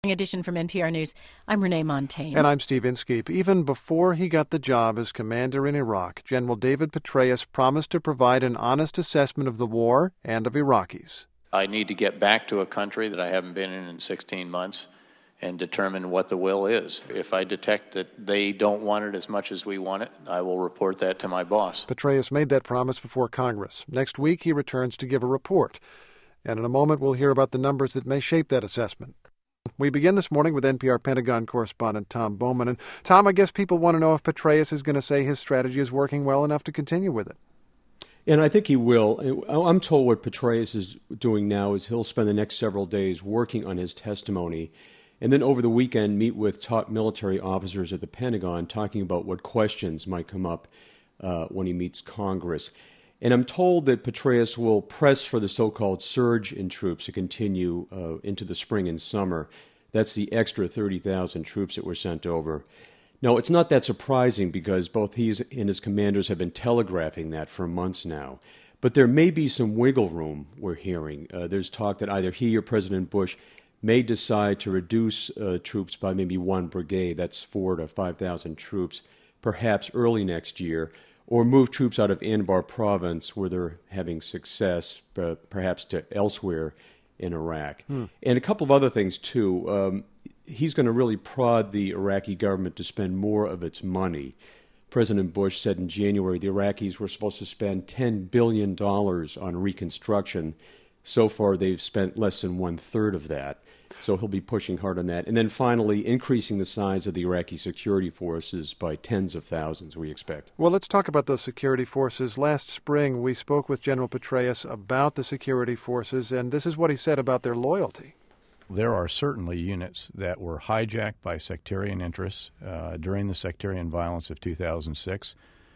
Edition from NPR News. I'm Renee Montagne. And I'm Steve Inskeep. Even before he got the job as commander in Iraq, General David Petraeus promised to provide an honest assessment of the war and of Iraqis. I need to get back to a country that I haven't been in 16 months and determine what the will is. If I detect that they don't want it as much as we want it, I will report that to my boss. Petraeus made that promise before Congress. Next week, he returns to give a report. And in a moment, we'll hear about the numbers that may shape that assessment. We begin this morning with NPR Pentagon correspondent Tom Bowman. And Tom, I guess people want to know if Petraeus is going to say his strategy is working well enough to continue with it. And I think he will. I'm told what Petraeus is doing now is he'll spend the next several days working on his testimony, and then over the weekend meet with top military officers at the Pentagon talking about what questions might come up when he meets Congress. And I'm told that Petraeus will press for the so-called surge in troops to continue into the spring and summer. That's the extra 30,000 troops that were sent over. Now, it's not that surprising because both he and his commanders have been telegraphing that for months now. But there may be some wiggle room, we're hearing. There's talk that either he or President Bush may decide to reduce troops by maybe one brigade, that's 4,000 to 5,000 troops, perhaps early next year, or move troops out of Anbar province where they're having success, perhaps to elsewhere in Iraq. And a couple of other things, too. He's going to really prod the Iraqi government to spend more of its money. President Bush said in January the Iraqis were supposed to spend $10 billion on reconstruction. So far, they've spent less than one-third of that. So he'll be pushing hard on that. And then finally, increasing the size of the Iraqi security forces by tens of thousands, we expect. Well, let's talk about those security forces. Last spring, we spoke with General Petraeus about the security forces, and this is what he said about their loyalty. There are certainly units that were hijacked by sectarian interests during the sectarian violence of 2006.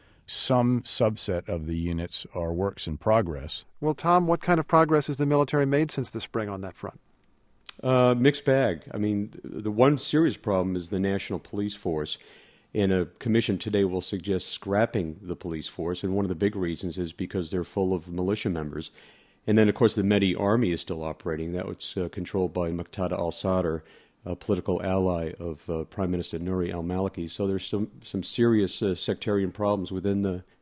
Some subset of the units are works in progress. Well, Tom, what kind of progress has the military made since the spring on that front? Mixed bag. I mean, the one serious problem is the National Police Force. And a commission today will suggest scrapping the police force. And one of the big reasons is because they're full of militia members. And then, of course, the Mehdi Army is still operating. That was controlled by Muqtada al-Sadr, a political ally of Prime Minister Nouri al-Maliki. So there's some serious sectarian problems within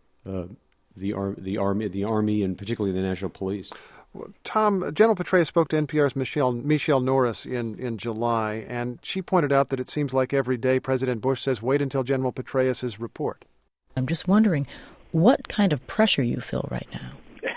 the army, and particularly the National Police. Well, Tom, General Petraeus spoke to NPR's Michelle Norris in July, and she pointed out that it seems like every day President Bush says, wait until General Petraeus' report. I'm just wondering what kind of pressure you feel right now.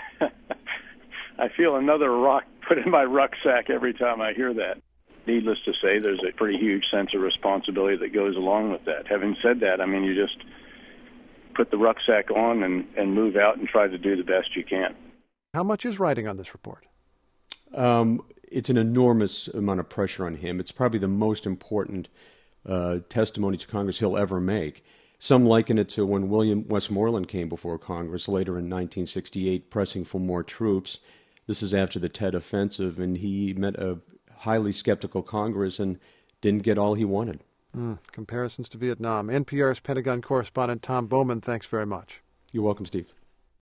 I feel another rock put in my rucksack every time I hear that. Needless to say, there's a pretty huge sense of responsibility that goes along with that. Having said that, I mean, you just put the rucksack on and move out and try to do the best you can. How much is riding on this report? It's an enormous amount of pressure on him. It's probably the most important testimony to Congress he'll ever make. Some liken it to when William Westmoreland came before Congress later in 1968, pressing for more troops. This is after the Tet Offensive, and he met a highly skeptical Congress and didn't get all he wanted. Comparisons to Vietnam. NPR's Pentagon correspondent Tom Bowman, thanks very much. You're welcome, Steve.